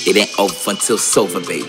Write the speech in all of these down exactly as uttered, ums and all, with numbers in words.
It ain't over until it's over, baby.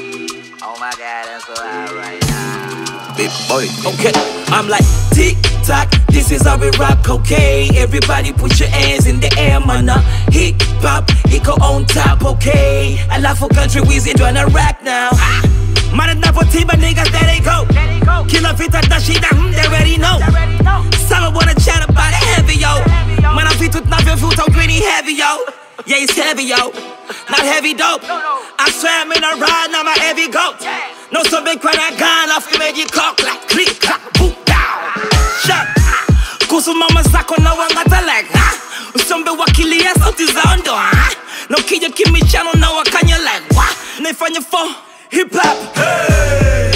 Oh my God, that's so hot right now. Big boy. Okay, I'm like tick tock, this is how we rock, okay? Everybody put your hands in the air, man. Hip hop, it go on top, okay? Alafu country Weezy tryna rock now. Man, enough for Tiba niggas, there they go. Killer fit at the shit, hmm, they already know. Some wanna chat about it heavy, yo. Man, I'm fit with nothing, food talk really heavy, yo. Yeah, it's heavy, yo. Not heavy dope. I swear I'm in a ride, now my heavy goat. No so big when I gone off the magic cock like click, clack, boom, down. Shut. Kusu mama zako na wangata like, ha? Usombe wakilia sauti za ondo, ha? No kija kimi channel na wakanya like, wa? Naifanya for hip hop. Hey,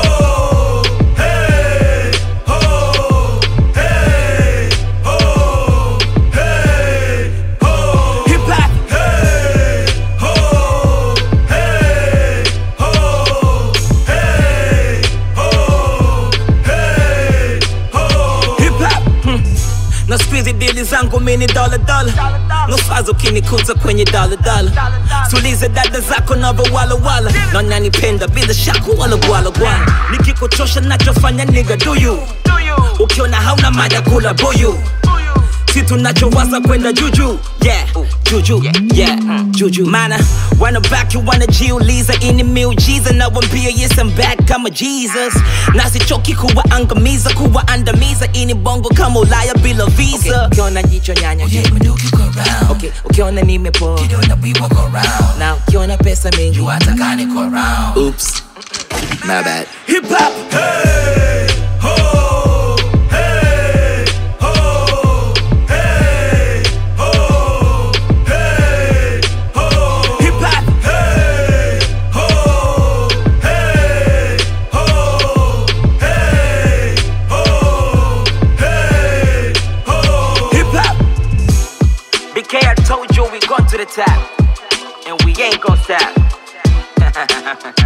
ho, hey, ho, hey, ho, hey, ho. Hip hop. Hey, ho, hey, ho, hey, ho, hey, ho. Hip hop. Hmm. Na squeezy dili zangu mini dollar dollar. No swazo kinikuta kwenye dollar dollar. Tulize dada zako na wala wala. Na nanipenda bila shaku wala wala wala. Nikikuchosha nachofanya nigga do you. Ukiona hauna mada kula boyu. Si tunachowaza kwenda juju. Yeah, juju, yeah, juju. Mana, wanna back you wanna jiuliza ini miujiza. Na wambia yes I'm back kama Jesus. Na sichoki kuwaangamiza, kuwaandamiza. Ini bongo kama Ulaya bila visa. Okay, ukiona jicho nyanya, Yeah, manduki go round. okay, ukiona nimepo, Kidona we walk around. na ukiona pesa mingi, You atakane go round. Oops, my bad. hip hop. Hey, ho, hey, ho, hey, ho, hey, ho. Hip hop. Hey, ho, hey, ho, hey, ho, hey, ho. Hip hop. B K, I told you we gone to the top, and we ain't gonna stop.